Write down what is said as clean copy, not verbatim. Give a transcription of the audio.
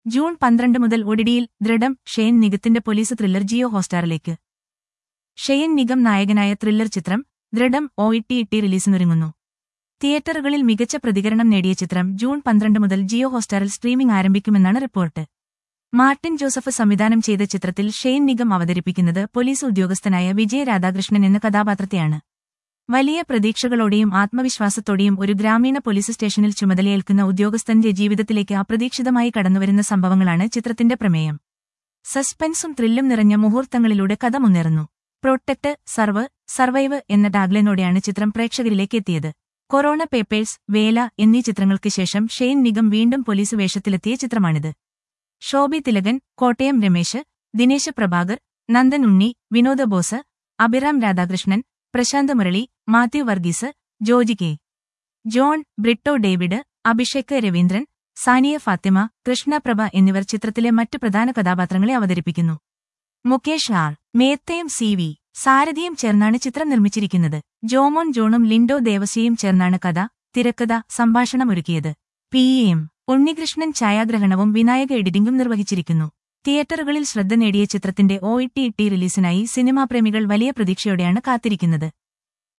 June 12 മുതൽ ഒടിടിയിൽ ദൃഢം ഷെയ്ൻ നിഗത്തിന്റെ പോലീസ് ത്രില്ലർ ജിയോ ഹോട്ട്സ്റ്റാറിലേക്ക്. ഷെയ്ൻ നിഗം നായകനായ ത്രില്ലർ ചിത്രം ദൃഢം OTT റിലീസിനൊരുങ്ങുന്നു. തിയേറ്ററുകളിൽ മികച്ച പ്രതികരണം നേടിയ ചിത്രം ജൂൺ 12 മുതൽ ജിയോ ഹോട്ട്സ്റ്റാറിൽ സ്ട്രീമിംഗ് ആരംഭിക്കുമെന്നാണ് റിപ്പോർട്ട്. മാർട്ടിൻ ജോസഫ് സംവിധാനം ചെയ്ത ചിത്രത്തിൽ ഷെയ്ൻ നിഗം അവതരിപ്പിക്കുന്നത് പോലീസ് ഉദ്യോഗസ്ഥനായ വിജയ രാധാകൃഷ്ണൻ എന്ന കഥാപാത്രത്തെയാണ്. വലിയ പ്രതീക്ഷകളോടെയും ആത്മവിശ്വാസത്തോടെയും ഒരു ഗ്രാമീണ പോലീസ് സ്റ്റേഷനിൽ ചുമതലയേൽക്കുന്ന ഉദ്യോഗസ്ഥന്റെ ജീവിതത്തിലേക്ക് അപ്രതീക്ഷിതമായി കടന്നുവരുന്ന സംഭവങ്ങളാണ് ചിത്രത്തിന്റെ പ്രമേയം. സസ്പെൻസും ത്രില്ലും നിറഞ്ഞ മുഹൂർത്തങ്ങളിലൂടെ കഥ മുന്നേറുന്നു. പ്രൊട്ടക്ട്, സർവൈവ് എന്ന ടാഗ്ലൈനോടെയാണ് ചിത്രം പ്രേക്ഷകരിലേക്ക് എത്തിയത്. കൊറോണ പേപ്പേഴ്സ്, വേല എന്നീ ചിത്രങ്ങൾക്ക് ശേഷം ഷെയ്ൻ നിഗം വീണ്ടും പോലീസ് വേഷത്തിലെത്തിയ ചിത്രമാണിത്. ശോഭി തിലകൻ, കോട്ടയം രമേശ്, ദിനേശ് പ്രഭാകർ, നന്ദൻ ഉണ്ണി, വിനോദ ബോസ്, അഭിറാം രാധാകൃഷ്ണൻ, പ്രശാന്ത് മുരളി, മാത്യു വർഗീസ്, ജോജി കെ. ജോൺ, ബ്രിട്ടോ ഡേവിഡ്, അഭിഷേക് രവീന്ദ്രൻ, സാനിയ ഫാത്തിമ, കൃഷ്ണപ്രഭ എന്നിവർ ചിത്രത്തിലെ മറ്റു പ്രധാന കഥാപാത്രങ്ങളെ അവതരിപ്പിക്കുന്നു. മുകേഷ് ആർ. മേത്തയും CV. സാരഥിയും ചേർന്നാണ് ചിത്രം നിർമ്മിച്ചിരിക്കുന്നത്. ജോമോൻ ജോണും ലിൻഡോ ദേവസ്യയും ചേർന്നാണ് കഥ, തിരക്കഥ, സംഭാഷണമൊരുക്കിയത്. PM. ഉണ്ണികൃഷ്ണൻ ഛായാഗ്രഹണവും വിനായക എഡിറ്റിംഗും നിർവഹിച്ചിരിക്കുന്നു. തിയേറ്ററുകളിൽ ശ്രദ്ധ നേടിയ ചിത്രത്തിന്റെ OTT റിലീസിനായി സിനിമാപ്രേമികൾ വലിയ പ്രതീക്ഷയോടെയാണ് കാത്തിരിക്കുന്നത്.